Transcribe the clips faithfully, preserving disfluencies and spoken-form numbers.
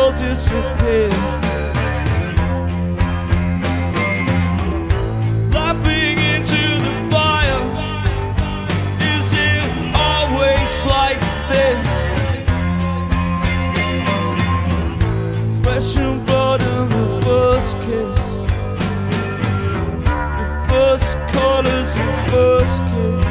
all disappear. Laughing into the fire, is it always like this? Flesh and blood and the first kiss, the first colors and first kiss.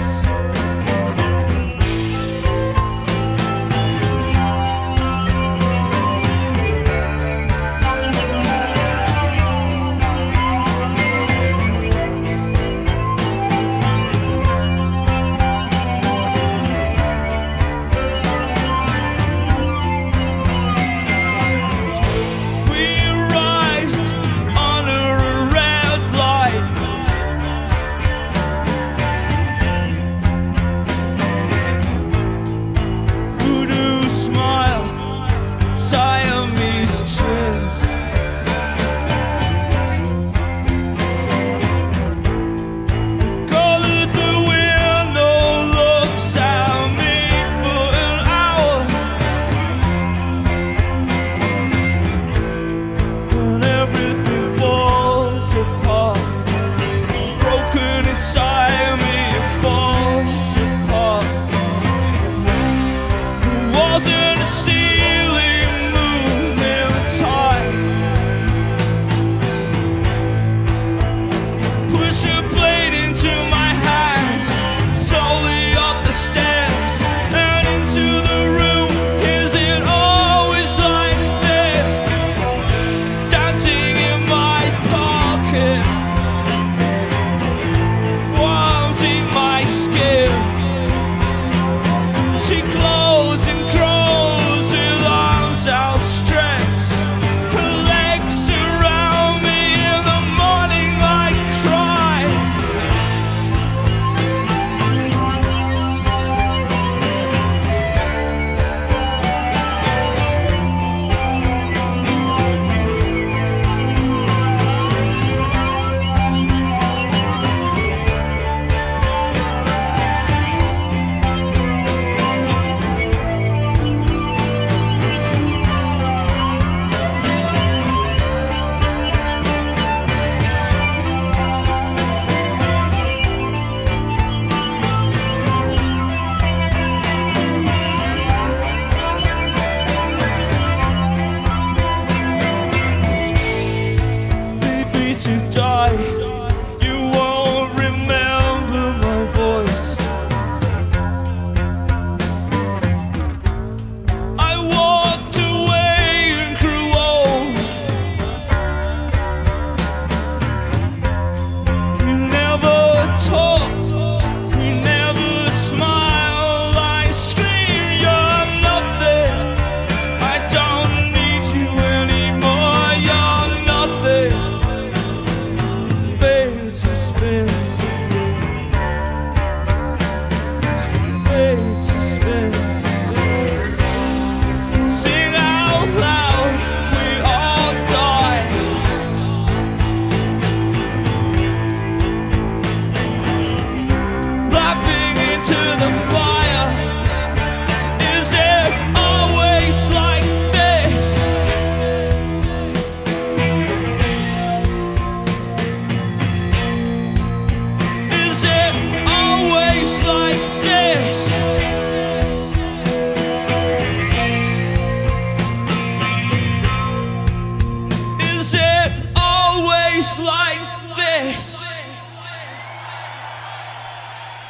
Wasn't a ceiling moving tight. Push a blade into my hands, slowly up the stairs and into the room. Is it always like this? Dancing in my pocket, worms in my skin. She glows and grows with arms outstretched. Her legs surround me in the morning. I cry. To die, you won't remember my voice. I walked away and grew old. You never talked, you never smiled. I scream, you're nothing. I don't need you anymore. You're nothing. Fades and spins, fades and spins. Sing out loud, we all die. Laughing into the fire, is it always like this? Is it always like this? Is it always like this?